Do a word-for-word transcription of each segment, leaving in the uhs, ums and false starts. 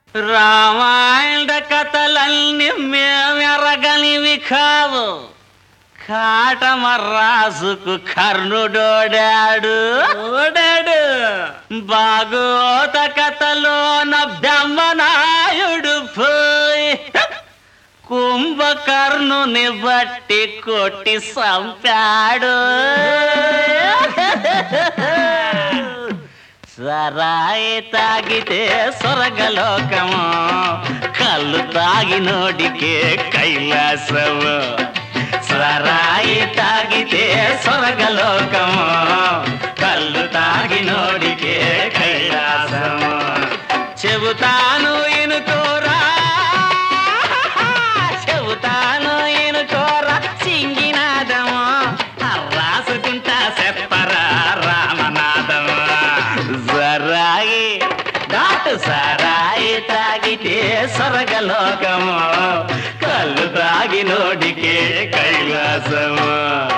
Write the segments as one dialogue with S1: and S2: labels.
S1: రామాయణ కథలన్నీ మేమెరగనివి కావు. కాటమరాజుకు కర్ణుడోడాడు ఓడాడు. భాగవత కథలోన బ్రహ్మనాయుడు పోయి కుంభకర్ణుని బట్టి కొట్టి సంపాడు. సరాయి తాగితే స్వర్గలోకము, కళ్ళు తాగినోడికే కైలాసము. సరాయి తాగితే స్వర్గలోకము, కళ్ళు తాగినోడికే కైలాసము. చెబుతాను ఇనుకోరా, చెబుతాను ఇనుకోరా సింగినాదము, రాసుకుంటా చెప్పరా రామనాదము. సరాయి దాటు సరాయి తాగితే స్వర్గలోకము, కళ్ళు తాగినోడికే కైలాసము.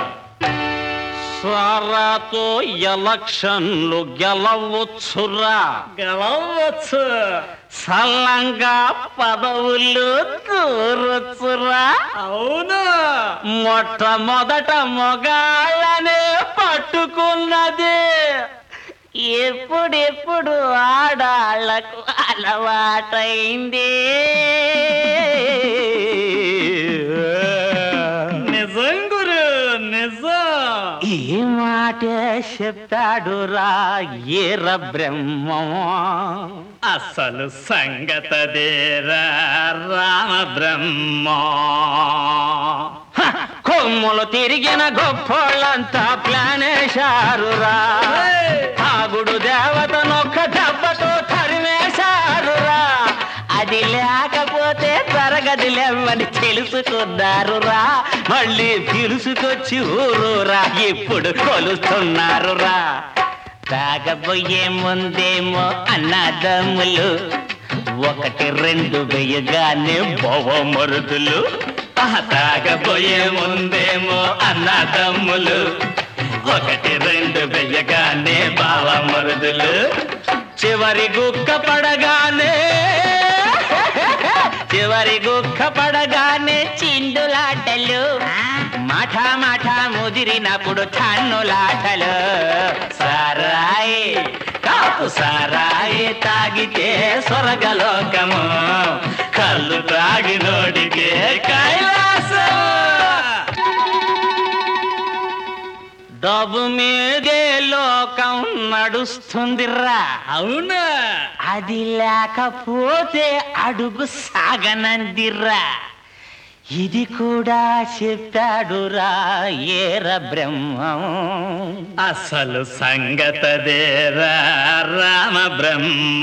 S1: సారాతో ఎలక్షన్లు గెలవచ్చురా గెలవచ్చు, సల్లంగా పదవులు దూరొచ్చురా. అవును, మొట్టమొదట మొగాళ్ళనే పట్టుకున్నది ఎప్పుడెప్పుడు ఆడాళ్లకు అలవాటైంది. నిజం గురు నిజం. ఈ మాట చెప్తాడురా ఏర బ్రహ్మం, అసలు సంగతదేరా రామ బ్రహ్మ. కొమ్ములు తిరిగిన గొప్పోళ్ళంతా ప్లానేశారురా, తాగుడు దేవతనొక్క దెబ్బతో తరిమేశారురా. అది లేకపోతే తరగదిలేవని తెలుసుకున్నారురా, మళ్ళీ పిలుసుకొచ్చి ఊరూరా ఇప్పుడు కొలుస్తున్నారురా. తాగబోయే ముందేమో అన్నదమ్ములు, ఒకటి రెండు వేయగానే బొవమరుదులు. తాగబోయే ముందేమో అన్నదమ్ములు, ఒకటి రెండు వెయ్యగానే బావమరుదులు. చివరి గుక్క పడగానే చివరి గుక్క పడగానే చిందులాటలు, మాట మాట ముదిరినప్పుడు ఛన్నులాటలు. సారాయి కాపు సారాయి తాగితే స్వర్గలోకము, కళ్ళు తాగినోడికే కైలాసం. డబ్బు మీదే లోకం నడుస్తుందిరా. అవునా, అది లేకపోతే అడుగు సాగనందిరా. ఇది కూడా చెప్తాడురా ఏర బ్రహ్మం, అసలు సంగతదేరా రామ బ్రహ్మ.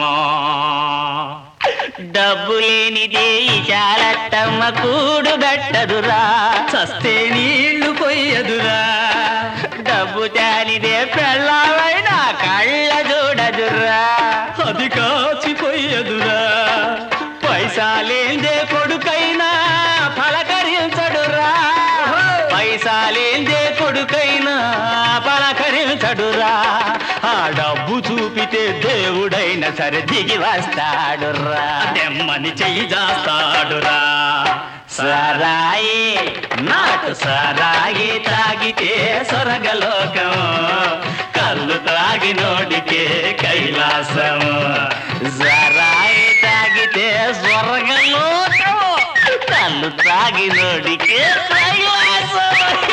S1: డబ్బు లేనిదే చాలట్టమ్మ కూడు గట్టదురా, చస్తే నీళ్లు పొయ్యదురా. డబ్బు చాలిదే పెళ్ళావైనా కళ్ళ చూడదురా, అది కాచిపోయదురా. పైసాలేందే కొడుకైనా పలకరించడురా, పైసాలేందే కొడుకైనా పలకరించడురా. ఆ డబ్బు చూపితే దేవుడైనా సరే దిగి వస్తాడురా, దెమ్మని చెయ్యి చేస్తాడురా. సరాయి నాటు సరాయి తాగితే స్వర్గలోకం, కళ్ళు తాగినోడికే కైలాసము. సరాయి తాగితే స్వర్గలోకం, కళ్ళు తాగినోడికే కైలాసం.